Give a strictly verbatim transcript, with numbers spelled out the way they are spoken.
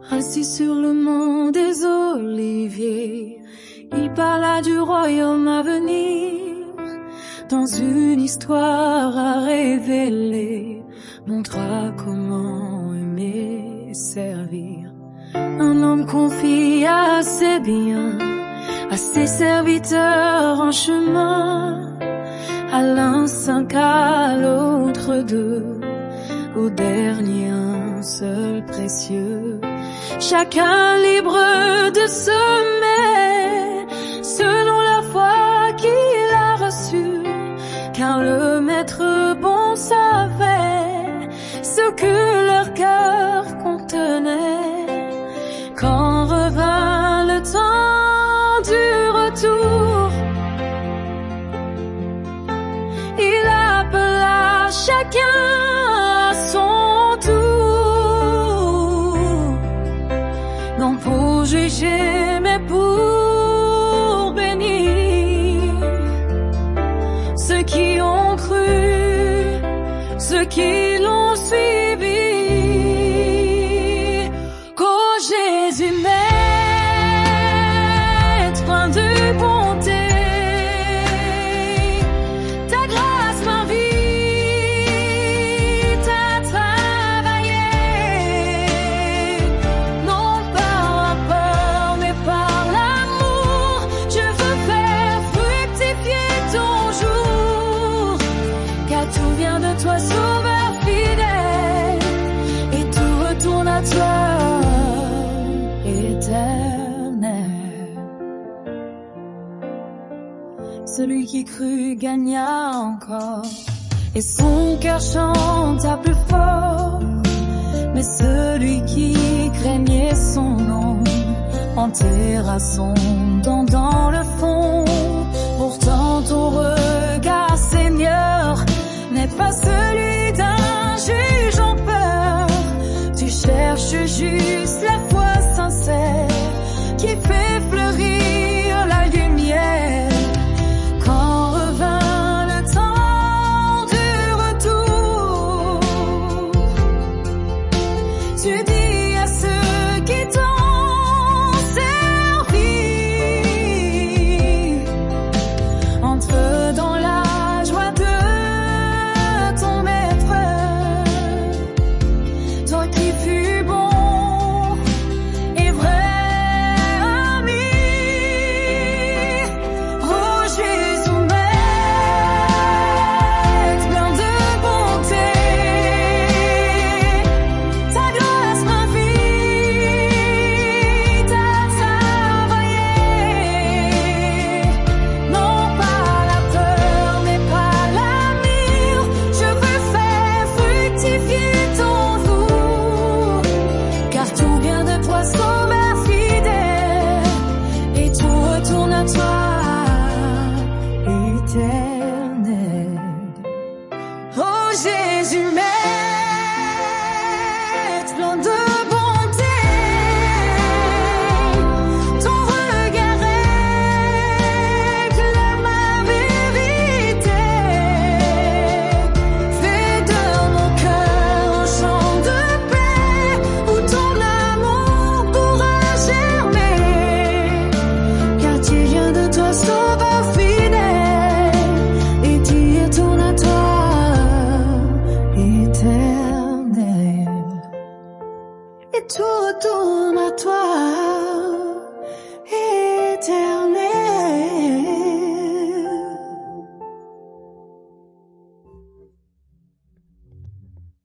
Assis sur le mont des Oliviers, il parla du royaume à venir. Dans une histoire à révéler, montra comment aimer et servir. Un homme confia ses biens à ses serviteurs en chemin, à l'un cinq, à l'autre deux, au dernier un seul précieux. Chacun libre de semer selon la foi qu'il a reçue, car le maître bon savait ce que leur cœur contenait. Quand revint le temps du retour, il appela chacun à son tour, non pour juger mais pour bénir ceux qui ont cru, ceux qui l'ont suivi. Qu'au Jésus maître, plein de bonté, ta grâce m'invite à travailler, non par la peur mais par l'amour. Je veux faire fructifier ton jour, car tout vient de toi, Sauveur fidèle, et tout retourne à toi, éternel. Celui qui crut gagna encore, et son cœur chanta plus fort. Mais celui qui craignait son nom enterra son don dans le fond. Pourtant ton regard, Seigneur, n'est pas celui d'un juge en peur. Tu cherches juste la foi sincère qui fait fleurir la lumière. Quand revint le temps du retour, tu dis à ceux qui t'ont servi, entre dans la joie de ton maître, toi qui fus bon et vrai ami. Oh Jésus maître, plein de bonté, ta grâce m'invite à travailler, non pas la peur mais pas l'amour. Je veux faire fructifier ton jour, car tout vient de toi, Sauveur fidèle, et tout retourne à toi, éternel. Oh Jésus maître, plein de bonté, ton regard éclaire ma vérité, fais de mon cœur un champ de paix où ton amour pourra germer, car tu viens de toi, Sauveur fidèle, et tu retournes à toi, éternel, et tout retourne à toi.